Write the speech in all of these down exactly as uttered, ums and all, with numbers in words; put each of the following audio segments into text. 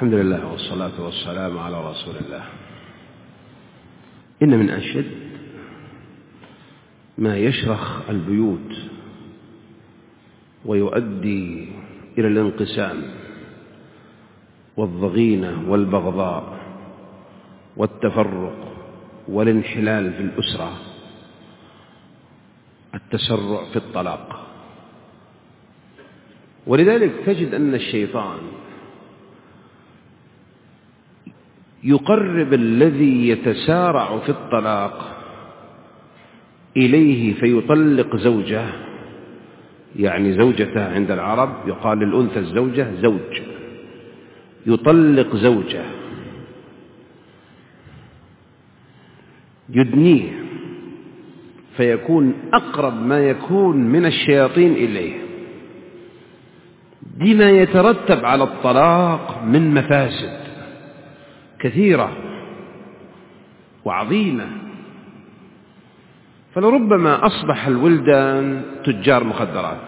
الحمد لله والصلاة والسلام على رسول الله. إن من أشد ما يشرخ البيوت ويؤدي إلى الانقسام والضغينة والبغضاء والتفرق والانحلال في الأسرة التسرع في الطلاق. ولذلك تجد أن الشيطان يقرب الذي يتسارع في الطلاق إليه فيطلق زوجه، يعني زوجته عند العرب يقال للأنثى الزوجة زوج، يطلق زوجه يدنيه فيكون أقرب ما يكون من الشياطين إليه، بما يترتب على الطلاق من مفاسد كثيرة وعظيمة. فلربما أصبح الولدان تجار مخدرات،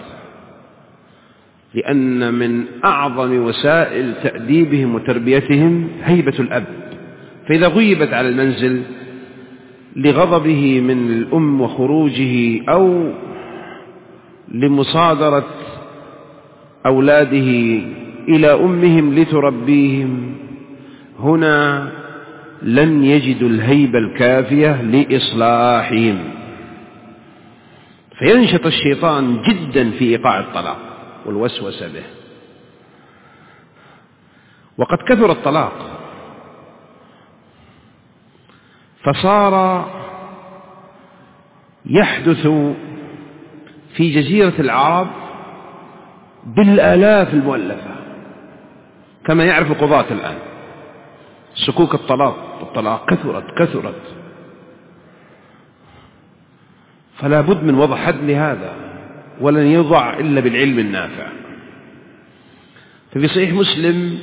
لأن من أعظم وسائل تأديبهم وتربيتهم هيبة الأب، فإذا غيبت على المنزل لغضبه من الأم وخروجه أو لمصادرة أولاده إلى أمهم لتربيهم، هنا لن يجدوا الهيبة الكافية لإصلاحهم، فينشط الشيطان جدا في إيقاع الطلاق والوسوسة به. وقد كثر الطلاق فصار يحدث في جزيرة العرب بالآلاف المؤلفة، كما يعرف القضاة الآن سكوك الطلاق الطلاق كثرت كثرت فلا بد من وضع حد لهذا، ولن يوضع إلا بالعلم النافع. ففي صحيح مسلم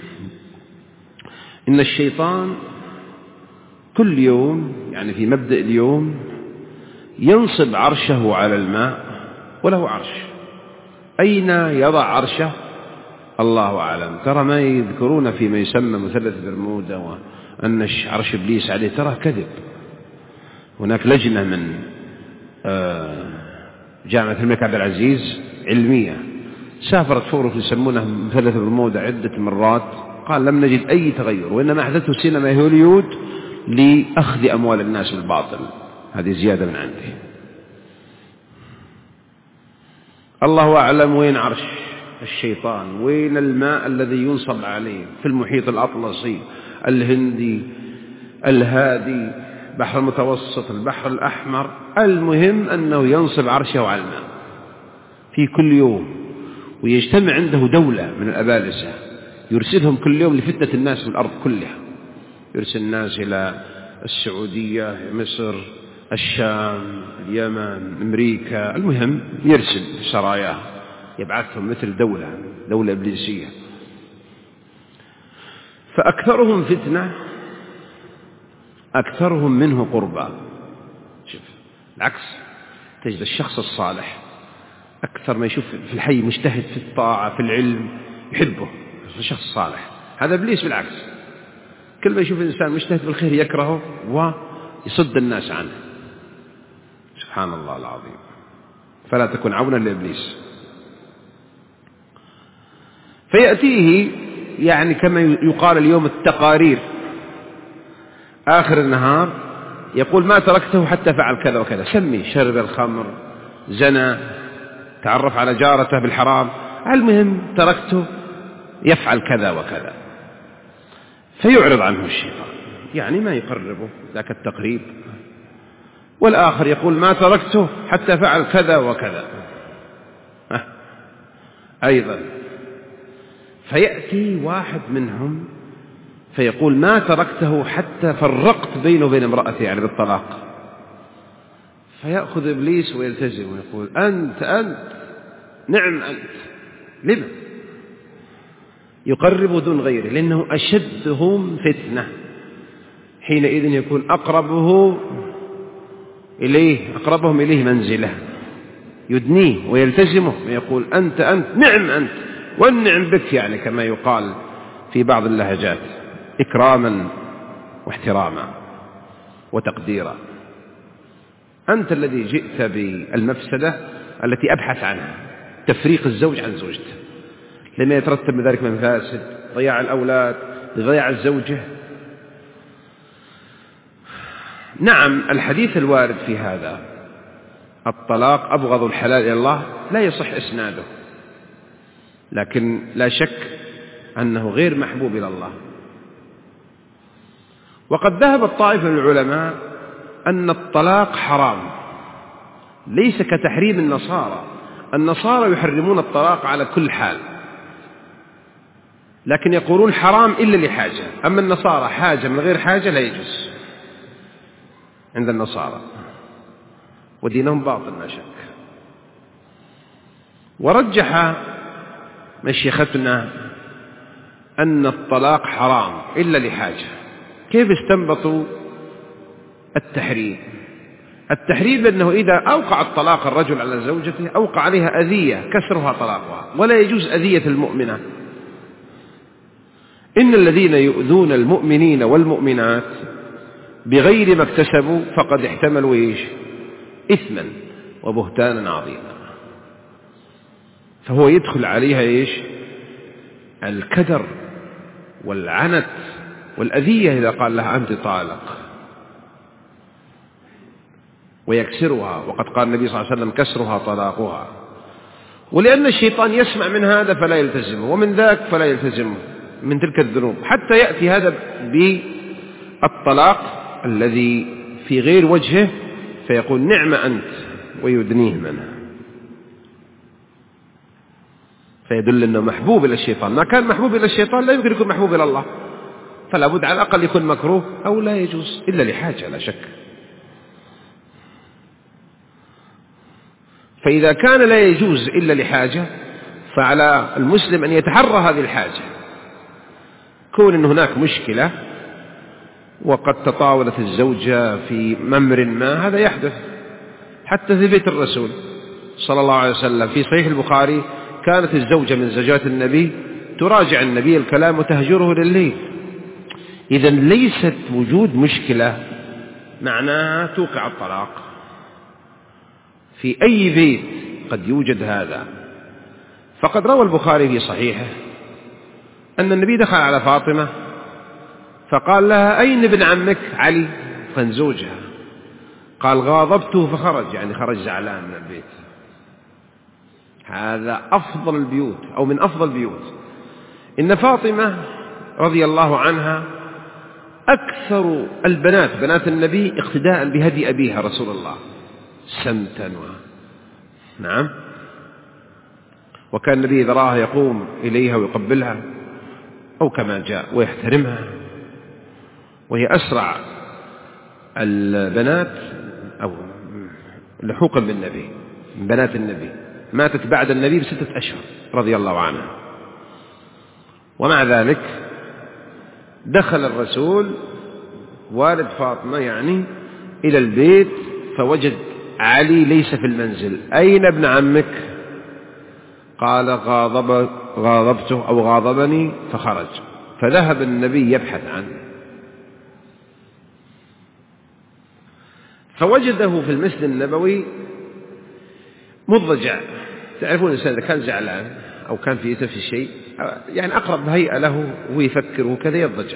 إن الشيطان كل يوم، يعني في مبدأ اليوم، ينصب عرشه على الماء وله عرش. أين يضع عرشه؟ الله أعلم. ترى ما يذكرون فيما يسمى مثلث برمودا وأن عرش إبليس عليه، ترى كذب. هناك لجنة من جامعة الملك عبد العزيز علمية سافرت فوق يسمونه مثلث برمودا عدة مرات، قال لم نجد أي تغير، وإنما أحدثه سينما هوليوود لأخذ أموال الناس بالباطل. هذه زيادة من عندي. الله أعلم وين عرش الشيطان، وين الماء الذي ينصب عليه في المحيط الأطلسي، الهندي، الهادي، بحر المتوسط، البحر الأحمر. المهم أنه ينصب عرشه على الماء في كل يوم، ويجتمع عنده دولة من الأبالسة يرسلهم كل يوم لفتنة الناس في الأرض كلها. يرسل الناس إلى السعودية، مصر، الشام، اليمن، أمريكا، المهم يرسل سراياه يبعثهم مثل دولة دولة إبليسية. فأكثرهم فتنة أكثرهم منه قربا. شوف العكس، تجد الشخص الصالح أكثر ما يشوف في الحي مجتهد في الطاعة في العلم يحبه الشخص الصالح. هذا إبليس بالعكس، كل ما يشوف الإنسان مجتهد في الخير يكرهه ويصد الناس عنه. سبحان الله العظيم. فلا تكن عونا لإبليس. فيأتيه يعني كما يقال اليوم التقارير آخر النهار، يقول ما تركته حتى فعل كذا وكذا، سمي شرب الخمر، زنا، تعرف على جارته بالحرام، المهم تركته يفعل كذا وكذا. فيعرض عنه الشيطان، يعني ما يقربه ذاك التقريب. والآخر يقول ما تركته حتى فعل كذا وكذا أيضا. فيأتي واحد منهم فيقول ما تركته حتى فرقت بينه وبين امرأتي، يعني بالطلاق. فيأخذ إبليس ويلتزم ويقول أنت أنت نعم أنت. لما؟ يقرب دون غيره، لأنه أشدهم فتنة. حينئذ يكون أقربه إليه أقربهم إليه منزله، يدنيه ويلتزمه ويقول أنت أنت نعم أنت، والنعم بك، يعني كما يقال في بعض اللهجات إكراما واحتراما وتقديرا. أنت الذي جئت بالمفسدة التي أبحث عنها، تفريق الزوج عن زوجته، لما يترتب من ذلك مفاسد، ضياع الأولاد، ضياع الزوجة. نعم الحديث الوارد في هذا الطلاق أبغض الحلال إلى الله لا يصح إسناده، لكن لا شك أنه غير محبوب إلى الله. وقد ذهب الطائفة من العلماء أن الطلاق حرام، ليس كتحريم النصارى. النصارى يحرمون الطلاق على كل حال، لكن يقولون حرام إلا لحاجة. أما النصارى حاجة من غير حاجة لا يجوز عند النصارى، ودينهم باطل لا شك. ورجح مشيختنا أن الطلاق حرام إلا لحاجة. كيف استنبطوا التحريم؟ التحريم لأنه إذا أوقع الطلاق الرجل على زوجته أوقع عليها أذية كسرها طلاقها، ولا يجوز أذية المؤمنة. إن الذين يؤذون المؤمنين والمؤمنات بغير ما اكتسبوا فقد احتملوا إيش؟ إثما وبهتانا عظيما. فهو يدخل عليها إيش؟ الكدر والعنت والأذية إذا قال لها أنت طالق، ويكسرها. وقد قال النبي صلى الله عليه وسلم كسرها طلاقها. ولأن الشيطان يسمع من هذا فلا يلتزمه، ومن ذاك فلا يلتزمه من تلك الذنوب، حتى يأتي هذا بالطلاق الذي في غير وجهه فيقول نعم أنت ويدنيه منه، فيدل أنه محبوب إلى الشيطان. ما كان محبوب إلى الشيطان لا يمكن يكون محبوب إلى الله، فلا بد على الأقل يكون مكروه أو لا يجوز إلا لحاجة لا شك. فإذا كان لا يجوز إلا لحاجة فعلى المسلم أن يتحرى هذه الحاجة. كون أن هناك مشكلة وقد تطاولت الزوجة في ممر ما، هذا يحدث حتى في بيت الرسول صلى الله عليه وسلم. في صحيح البخاري كانت الزوجة من زوجات النبي تراجع النبي الكلام وتهجره لليل. إذن ليست وجود مشكلة معناها توقع الطلاق. في أي بيت قد يوجد هذا. فقد روى البخاري في صحيحه أن النبي دخل على فاطمة فقال لها أين ابن عمك علي؟ كان زوجها. قال غاضبته فخرج، يعني خرج زعلان من البيت. هذا أفضل البيوت أو من أفضل البيوت. إن فاطمة رضي الله عنها أكثر البنات بنات النبي اقتداء بهدي أبيها رسول الله سمتا و... نعم. وكان النبي إذا رآها يقوم إليها ويقبلها أو كما جاء ويحترمها، وهي أسرع البنات أو لحوقا بالنبي من بنات النبي. ماتت بعد النبي بستة أشهر رضي الله عنها. ومع ذلك دخل الرسول والد فاطمة يعني إلى البيت فوجد علي ليس في المنزل. أين ابن عمك؟ قال غاضب غاضبته أو غاضبني فخرج. فذهب النبي يبحث عنه فوجده في المسجد النبوي مضجع. تعرفون الإنسان إذا كان زعلان أو كان في يتف شيء يعني أقرب هيئة له هو يفكر وكذا يضجع.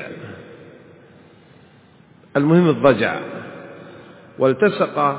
المهم الضجع، والتصق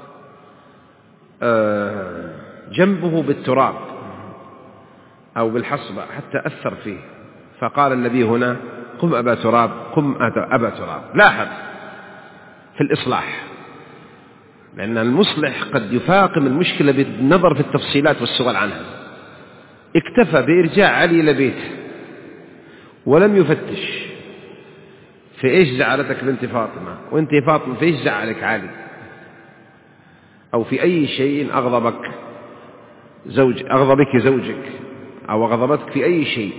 جنبه بالتراب أو بالحصبة حتى أثر فيه. فقال النبي هنا قم أبا تراب، قم أبا تراب. لاحظ في الإصلاح، لأن المصلح قد يفاقم المشكلة بالنظر في التفصيلات والسؤال عنها. اكتفى بإرجاع علي إلى بيته ولم يفتش في إيش زعلتك بنت فاطمة، وانت فاطمة في إيش زعلك علي، أو في أي شيء أغضبك زوج أغضبك زوجك أو أغضبتك في أي شيء.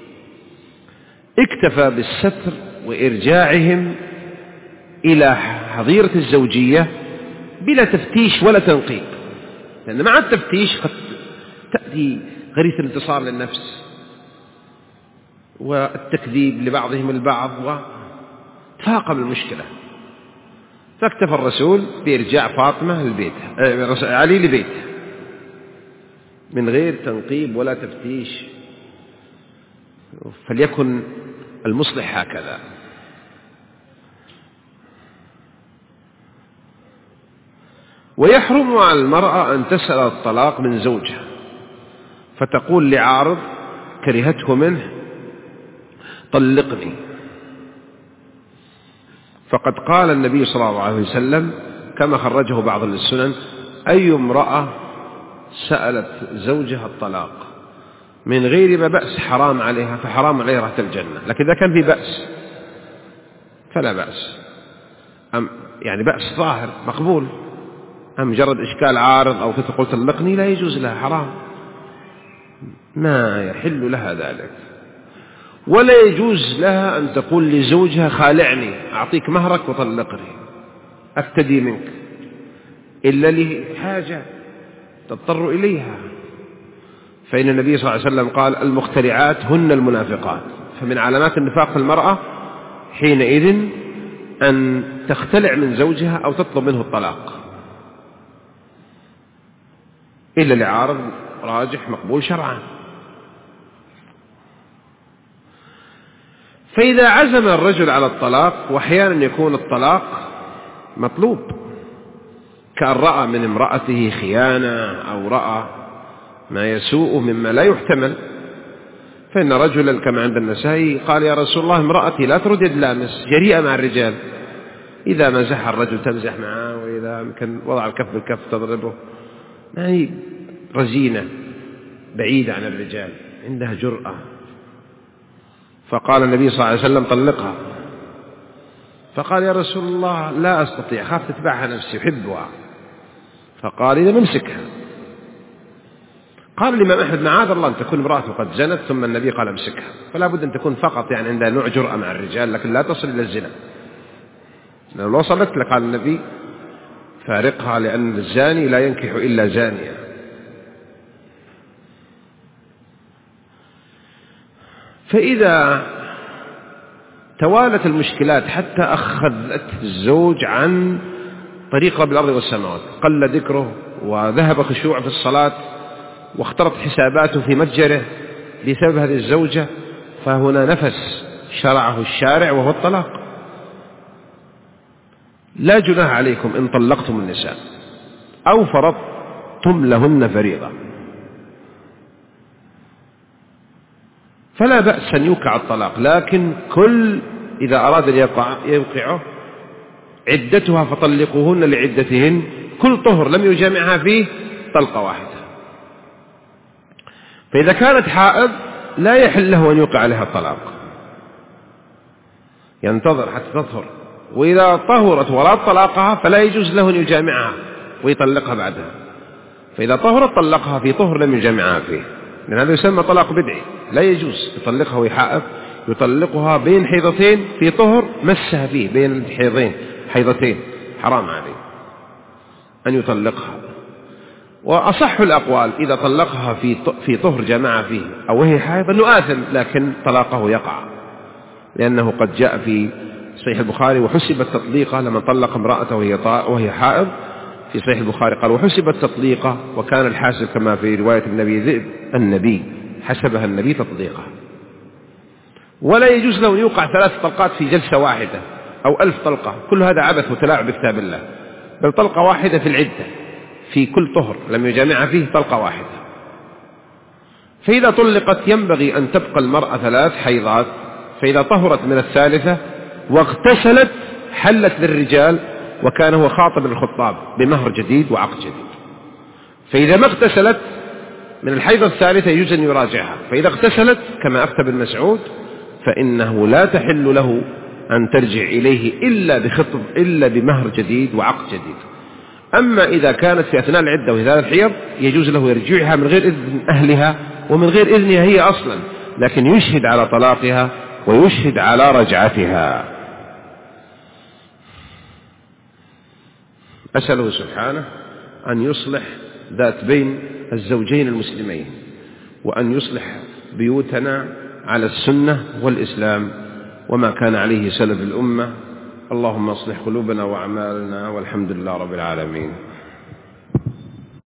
اكتفى بالستر وإرجاعهم إلى حظيرة الزوجية بلا تفتيش ولا تنقيب، لأن مع التفتيش قد تأتي غريزة الانتصار للنفس والتكذيب لبعضهم البعض، وتفاقم المشكلة. فاكتفى الرسول بإرجاع فاطمة لبيتها، علي لبيته، من غير تنقيب ولا تفتيش. فليكن المصلح هكذا. ويحرم على المرأة أن تسأل الطلاق من زوجها فتقول لعارض كرهته منه طلقني، فقد قال النبي صلى الله عليه وسلم كما خرجه بعض السنن: أي امرأة سألت زوجها الطلاق من غير ما بأس حرام عليها، فحرام عليها ريحة الجنة. لكن إذا كان في بأس فلا بأس، أم يعني بأس ظاهر مقبول، أم مجرد إشكال عارض أو تقول طلقني، لا يجوز لها، حرام، ما يحل لها ذلك. ولا يجوز لها أن تقول لزوجها خالعني، أعطيك مهرك وطلقني، أفتدي منك، إلا لحاجة تضطر إليها. فإن النبي صلى الله عليه وسلم قال: المخترعات هن المنافقات. فمن علامات النفاق في المرأة حينئذ أن تختلع من زوجها أو تطلب منه الطلاق، إلا لعارض راجح مقبول شرعا. فإذا عزم الرجل على الطلاق، وأحيانا يكون الطلاق مطلوب، كأن رأى من امرأته خيانة أو رأى ما يسوء مما لا يحتمل، فإن رجلا كما عند النسائي قال: يا رسول الله، امرأتي لا ترد لامس، جريئة مع الرجال، إذا مزح الرجل تمزح معه، وإذا كان وضع الكف بالكف تضربه، ما هي رزينة بعيدة عن الرجال، عندها جرأة. فقال النبي صلى الله عليه وسلم: طلقها. فقال: يا رسول الله، لا أستطيع، خاف تتبعها نفسي، أحبها. فقال: إذا نمسكها. قال الإمام أحمد: معاذ الله أن تكون امرأته قد زنت ثم النبي قال امسكها، فلا بد أن تكون فقط يعني عندها نوع جرأة مع الرجال، لكن لا تصل إلى الزنا. لو وصلت لقال النبي: فارقها، لأن الزاني لا ينكح إلا زانية. فإذا توالت المشكلات حتى أخذت الزوج عن طريق رب الأرض والسماوات، قل ذكره وذهب خشوع في الصلاة واخترط حساباته في متجره بسبب هذه الزوجة، فهنا نفس شرعه الشارع وهو الطلاق. لا جناح عليكم إن طلقتم النساء أو فرضتم لهن فريضة، فلا بأس أن يوقع الطلاق، لكن كل إذا أراد أن يقع يوقعه عدتها فطلقوهن لعدتهن، كل طهر لم يجامعها فيه طلقة واحدة. فإذا كانت حائض لا يحل له أن يوقع لها الطلاق، ينتظر حتى تطهر، وإذا طهرت ولا طلاقها فلا يجوز له أن يجامعها ويطلقها بعدها. فإذا طهرت طلقها في طهر لم يجامعها فيه، لأن هذا يسمى طلاق بدعي، لا يجوز يطلقها وهي حائض، يطلقها بين حيضتين في طهر مسها فيه، بين الحيضين حيضتين، حرام عليه أن يطلقها. وأصح الأقوال إذا طلقها في في طهر جماعة فيه أو وهي حائض أنه آثم، لكن طلاقه يقع، لأنه قد جاء في صحيح البخاري: وحسبت تطليقة لما طلق امرأته وهي حائض. في صحيح البخاري قال: وحسبت تطليقة، وكان الحاسب كما في رواية النبي ذئب، النبي حسبها النبي تطليقة. ولا يجوز له أن يوقع ثلاث طلقات في جلسة واحدة أو ألف طلقة، كل هذا عبث وتلاعب بكتاب الله، بل طلقة واحدة في العدة في كل طهر لم يجامع فيه، طلقة واحدة. فإذا طلقت ينبغي أن تبقى المرأة ثلاث حيضات، فإذا طهرت من الثالثة واغتسلت حلت للرجال، وكان هو خاطب الخطاب بمهر جديد وعقد جديد. فإذا ما اغتسلت من الحيضة الثالثة يجوز أن يراجعها، فإذا اغتسلت كما أفتى ابن مسعود فإنه لا تحل له أن ترجع إليه إلا بخطب إلا بمهر جديد وعقد جديد. أما إذا كانت في أثناء العدة وهي ذات الحيض يجوز له يرجعها من غير إذن أهلها ومن غير إذنها هي أصلا، لكن يشهد على طلاقها ويشهد على رجعتها. أسأله سبحانه أن يصلح ذات بين الزوجين المسلمين، وأن يصلح بيوتنا على السنة والإسلام وما كان عليه سلف الأمة. اللهم اصلح قلوبنا وأعمالنا، والحمد لله رب العالمين.